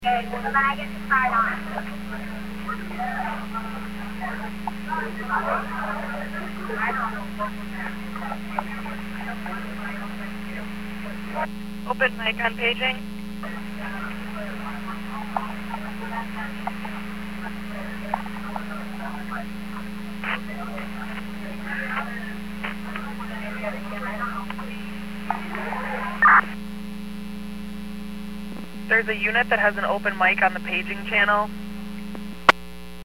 Okay, well, then I get to start on. Open mic on paging. There's a unit that has an open mic on the paging channel.